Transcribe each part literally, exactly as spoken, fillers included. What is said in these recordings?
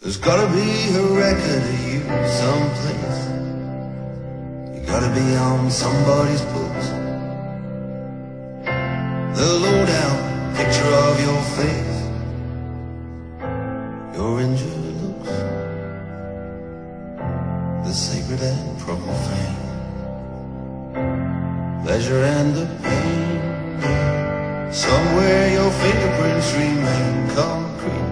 There's gotta be a record of you someplace. You gotta be on somebody's books. The low-down picture of your face, your injured looks, the sacred and profane, pleasure and the pain. Somewhere your fingerprints remain concrete,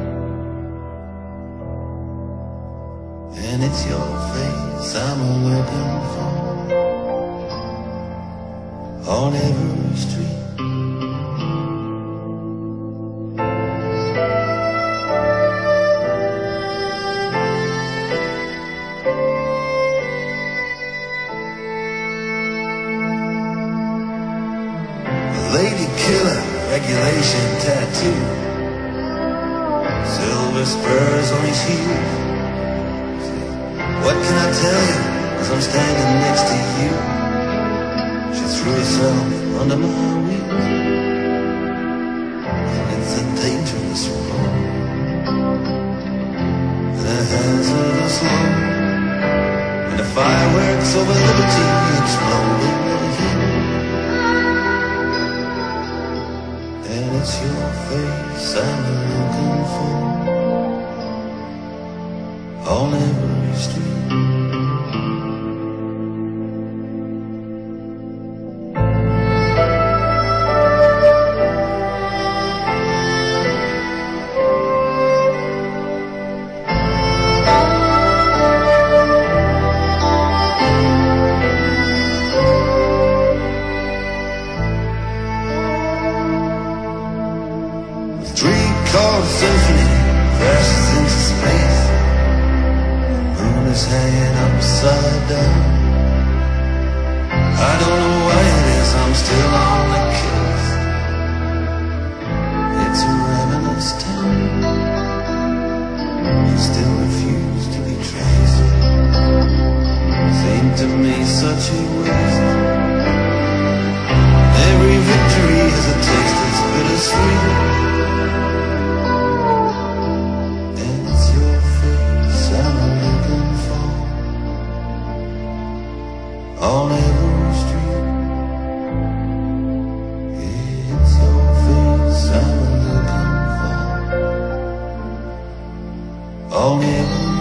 and it's your face I'm looking for on every street. Lady killer, regulation tattoo, silver spurs on his heels. What can I tell you, as I'm standing next to you? She threw herself under my wheels. It's a dangerous road, and a hazardous load, and the fireworks over liberty exploding. And it's your face I'm looking for on every street. Three-chord symphony crashes into space. The moon is hanging upside down. I don't know why it is I'm still on the case. It's a ravenous town. You still refuse to be traced. Seemed to me such a waste. Every victory has a taste that's bittersweet. On every street, it's your face I'm looking for. On every